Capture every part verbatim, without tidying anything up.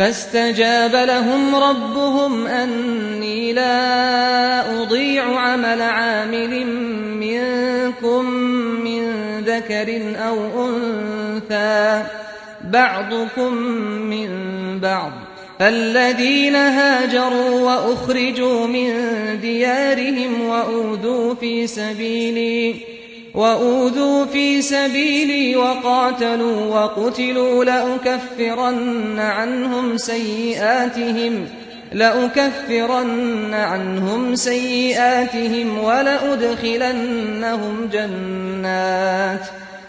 فاستجاب لهم ربهم أني لا أضيع عمل عامل منكم من ذكر أو أنثى بعضكم من بعض، فالذين هاجروا وأخرجوا من ديارهم وأوذوا في سبيلي وأوذوا في سبيلي وقاتلوا وقتلوا لأكفرن عنهم سيئاتهم لأكفرن عنهم سيئاتهم ولأدخلنهم جنات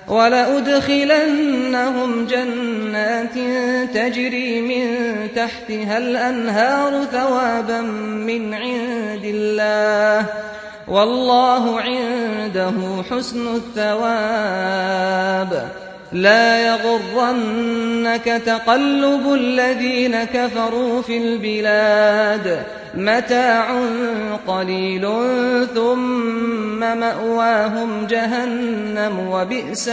ولأدخلنهم جنات تجري من تحتها الأنهار ثوابا من عند الله والله عنده حسن الثواب. لا يغرنك تقلب الذين كفروا في البلاد، متاع قليل ثم مأواهم جهنم وبئس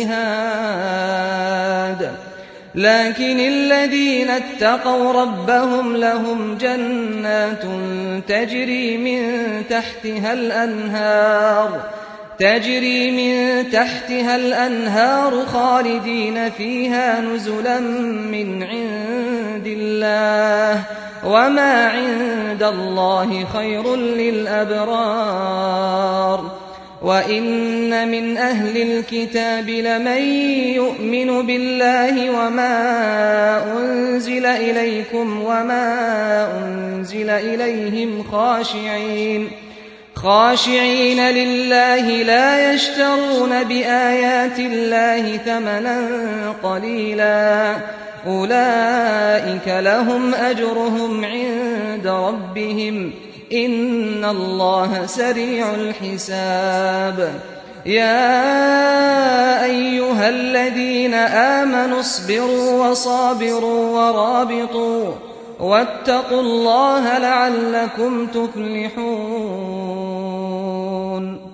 المهاد. لكن الذين اتقوا ربهم لهم جنات تجري من تحتها الأنهار تجري من تحتها الأنهار خالدين فيها نزلا من عند الله وما عند الله خير للأبرار. وإن من أهل الكتاب لمن يؤمن بالله وما أنزل إليكم وما أنزل إليهم خاشعين خاشعين لله لا يشترون بآيات الله ثمنا قليلا، أولئك لهم أجرهم عند ربهم إن الله سريع الحساب. يا أيها الذين آمنوا اصبروا وصابروا ورابطوا واتقوا الله لعلكم تفلحون.